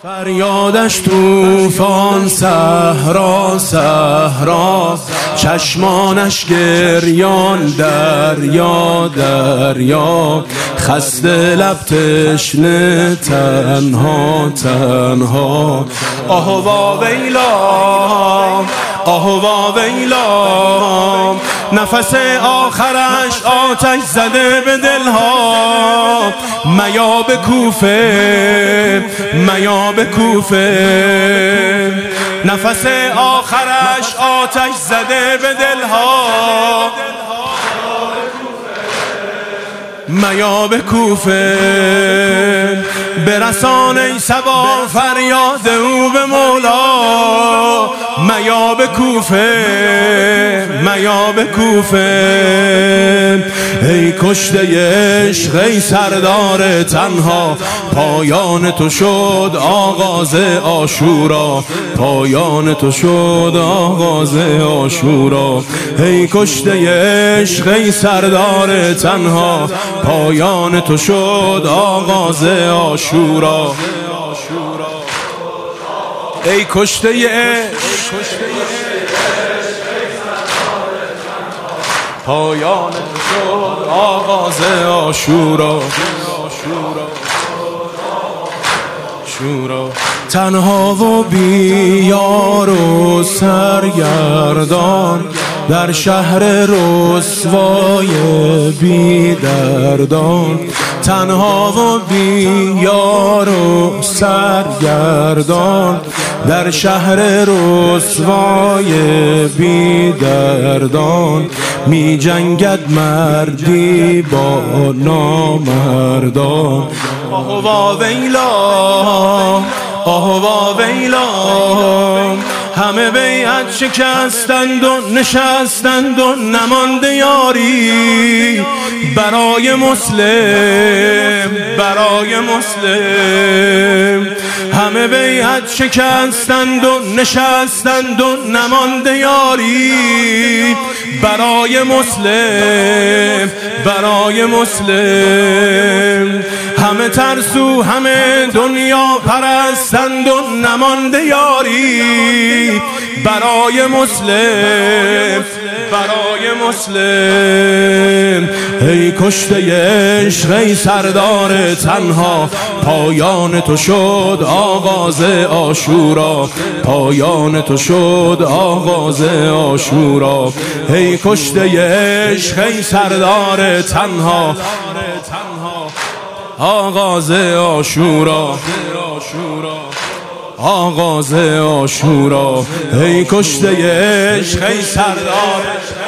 فریادش طوفان صحرا صحرا، چشمانش گریان دریا دریا، خسته لب تشنه تنها تنها. آه وا ویلا آه وا ویلا، نفس آخرش آتش زده به دلها. میا به کوفه میا به کوفه، نفس آخرش آتش زده به دلها. میا به کوفه، برسان ای صبا فریاد او به مولا. میا به کوفه میا به کوفه، ای کشته عشق ای سردار تنها. پایان تو شد آغاز عاشورا، پایان تو شد آغاز عاشورا. ای کشته عشق ای سردار تنها، پایان تو شد آغاز عاشورا. ای کشته عشق پایان تو شد آغاز عاشورا. تنها و بیار و سرگردان، در شهر رسوای بی دردان. تنها و بیار و سرگردان، در شهر رسوای بی دردان. می جنگد مردی با نامردان. آه وا ویلا آه وا ویلا، همه بیعت شکستند و نشستند و نمانده یاری. برای مسلم برای مسلم، همه بیعت شکستند و نشستند و نمانده یاری. برای مسلم برای مسلم، همه ترسو همه دنیا پرستند و نمانده یاری. برای مسلم برای مسلم، ای کشته عشق ای سردار تنها. پایان تو شد آغاز عاشورا، پایان تو شد آغاز عاشورا. ای کشته عشق ای سردار تنها، آغاز عاشورا آغاز عاشورا. ای کشته عشق ای سردار